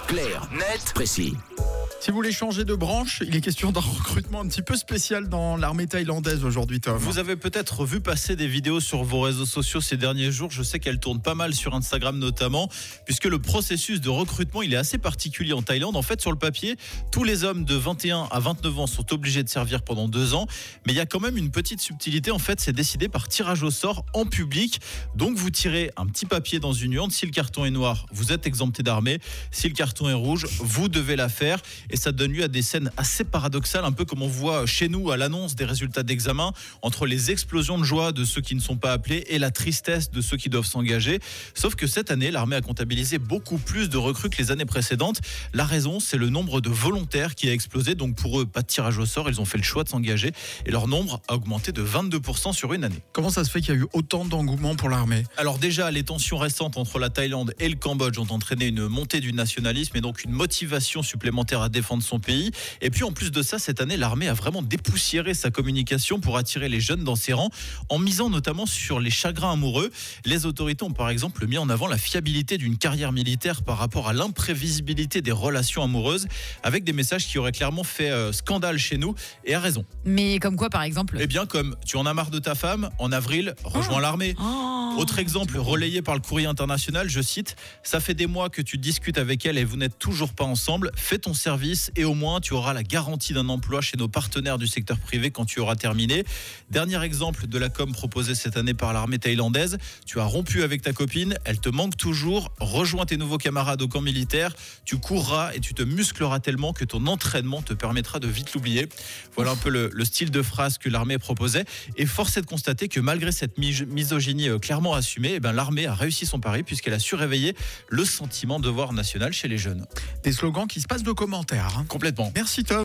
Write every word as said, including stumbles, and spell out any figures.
Clair, net, précis. Si vous voulez changer de branche, il est question d'un recrutement un petit peu spécial dans l'armée thaïlandaise aujourd'hui, Tom. Vous avez peut-être vu passer des vidéos sur vos réseaux sociaux ces derniers jours. Je sais qu'elles tournent pas mal sur Instagram notamment, puisque le processus de recrutement, il est assez particulier en Thaïlande. En fait, sur le papier, tous les hommes de vingt et un à vingt-neuf ans sont obligés de servir pendant deux ans. Mais il y a quand même une petite subtilité. En fait, c'est décidé par tirage au sort en public. Donc, vous tirez un petit papier dans une urne. Si le carton est noir, vous êtes exempté d'armée. Si le carton est rouge, vous devez la faire. Et ça donne lieu à des scènes assez paradoxales, un peu comme on voit chez nous à l'annonce des résultats d'examen, entre les explosions de joie de ceux qui ne sont pas appelés et la tristesse de ceux qui doivent s'engager. Sauf que cette année, l'armée a comptabilisé beaucoup plus de recrues que les années précédentes. La raison, c'est le nombre de volontaires qui a explosé. Donc pour eux, pas de tirage au sort, ils ont fait le choix de s'engager et leur nombre a augmenté de vingt-deux pour cent sur une année. Comment ça se fait qu'il y a eu autant d'engouement pour l'armée ? Alors déjà, les tensions récentes entre la Thaïlande et le Cambodge ont entraîné une montée du nationalisme et donc une motivation supplémentaire à défendre son pays. Et puis en plus de ça, cette année, l'armée a vraiment dépoussiéré sa communication pour attirer les jeunes dans ses rangs, en misant notamment sur les chagrins amoureux. Les autorités ont par exemple mis en avant la fiabilité d'une carrière militaire par rapport à l'imprévisibilité des relations amoureuses, avec des messages qui auraient clairement fait euh, scandale chez nous, et à raison. Mais comme quoi par exemple ? Eh bien comme, tu en as marre de ta femme, en avril, rejoins oh. l'armée. Oh. Autre exemple relayé par le Courrier international, je cite, « Ça fait des mois que tu discutes avec elle et vous n'êtes toujours pas ensemble, fais ton service et au moins tu auras la garantie d'un emploi chez nos partenaires du secteur privé quand tu auras terminé. » Dernier exemple de la com proposée cette année par l'armée thaïlandaise, tu as rompu avec ta copine, elle te manque toujours, rejoins tes nouveaux camarades au camp militaire, tu courras et tu te muscleras tellement que ton entraînement te permettra de vite l'oublier. Voilà un peu le, le style de phrase que l'armée proposait, et force est de constater que malgré cette mis- misogynie clairement assumée, eh ben, l'armée a réussi son pari puisqu'elle a su réveiller le sentiment de devoir national chez les jeunes. Des slogans qui se passent de commentaires. Hein. Complètement. Merci Tom.